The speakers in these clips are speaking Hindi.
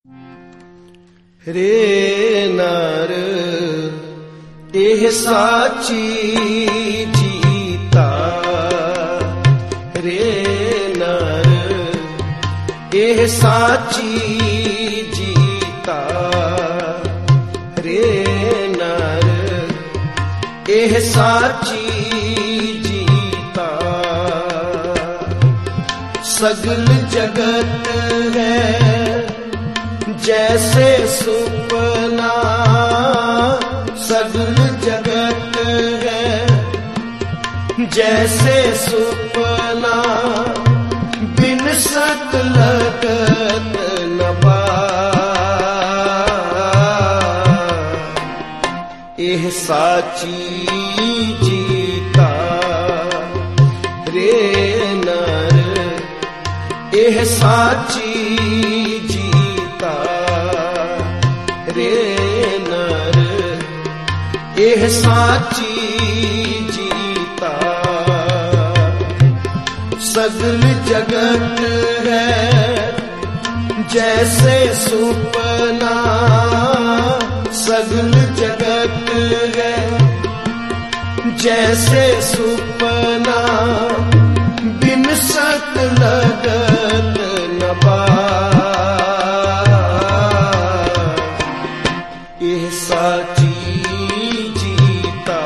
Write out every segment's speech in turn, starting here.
रे नर एह साची जीता, रे नर एह साची जीता, रे नर एह साची जीता। सगल जगत है जैसे सुपना, सगल जगत है जैसे सुपना, बिन सत लगत न पाए। एह साची जीता, रे नर एह साची जीता, रे नर एह साची जीता। सगल जगत है जैसे सुपना, सगल जगत है जैसे सुपना, बिन सत लगत न पाए। एह साची जीता,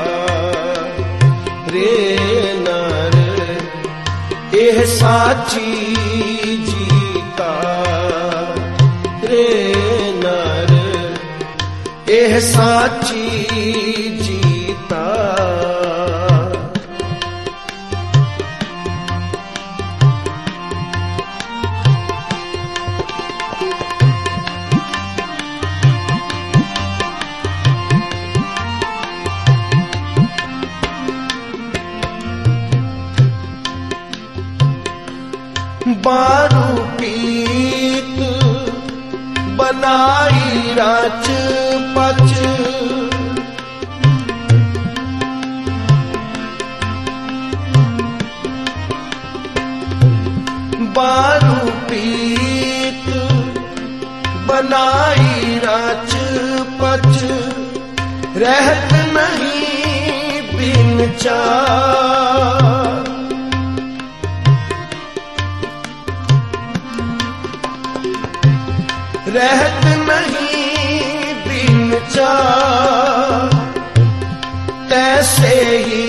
रे नर एह साची जीता, रे नर एह साची जीता। बारू पीत बनाई राच पच, बारू पीत बनाई राच पच, रहत नहीं बिन चार। रहत नहीं बिन चार, तैसे ही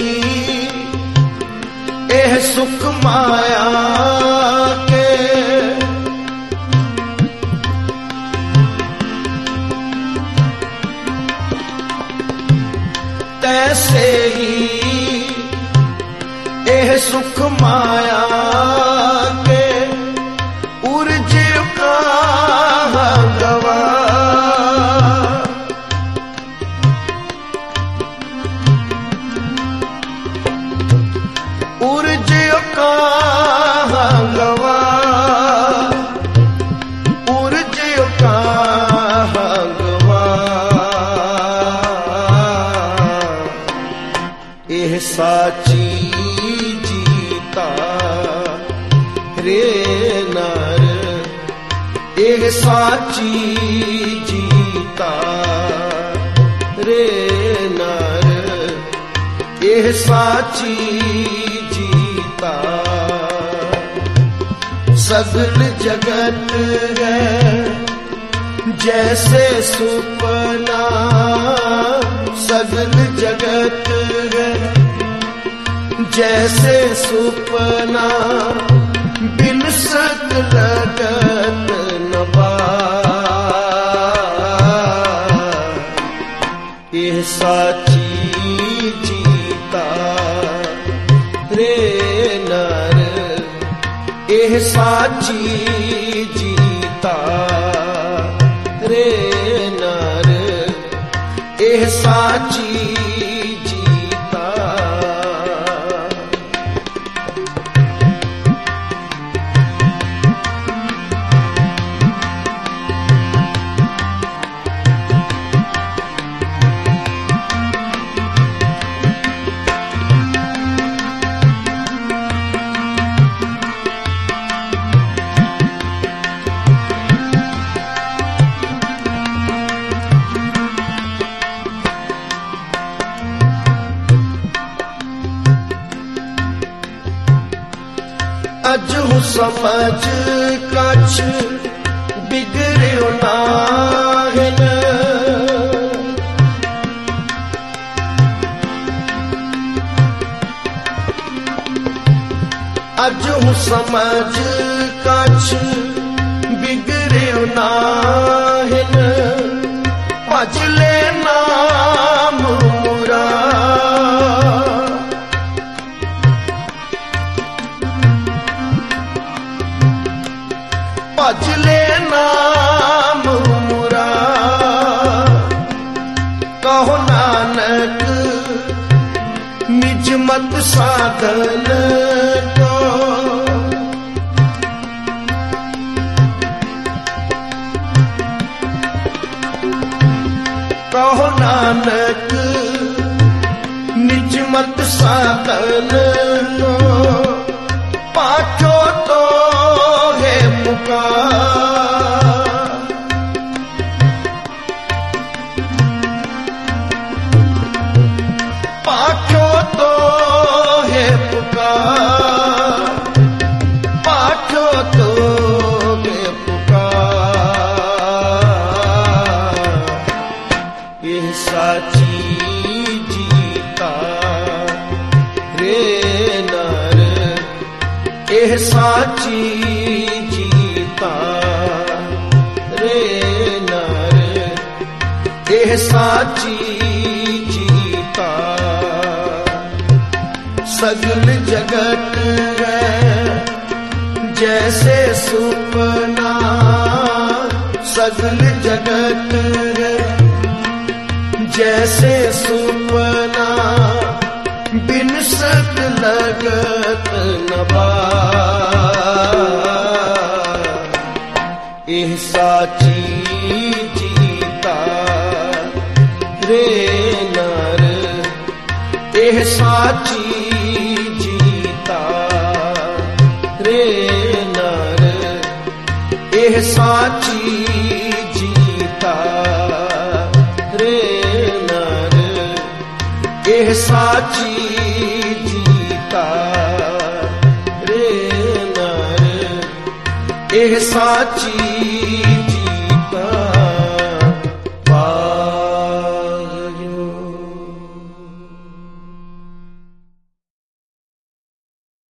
एह सुख माया के। तैसे ही एह सुख माया के, उर्ज का गवा। उर्ज का गवा, उर्ज का गवा। एह साची जीता, रे नर एह साची जीता, रे नर एह साची जीता। सगल जगत है जैसे सुपना, सगल जगत है जैसे सुपना, बिन सत लगत न पाए। एह साची जीता, रे नर एह साची जीता, रे नर एह साची जीता। समझ कछ बिगड़ो नाहिन। अजहु समझ कछ बिगड़ो नाहिन। भजले नाम मुरा भजले नाम मुरा। कहो नानक निज मत साधन को। कहो नानक निज मत साधन को। पाछो तो है पुकार। पाछो तो है पुकार। पाछो तो है पुकार। यह साची जीता रे नर। यह साची जीता रे नर। यह साची जीता। सगल जगत है जैसे सुपना। सगल जगत है जैसे सुपना। बिन सत लगत न बार। यह साची जीता रे नर। यह साची जीता रे नर। यह साची जीता रे नर। यह साची जीता रे नर। यह साची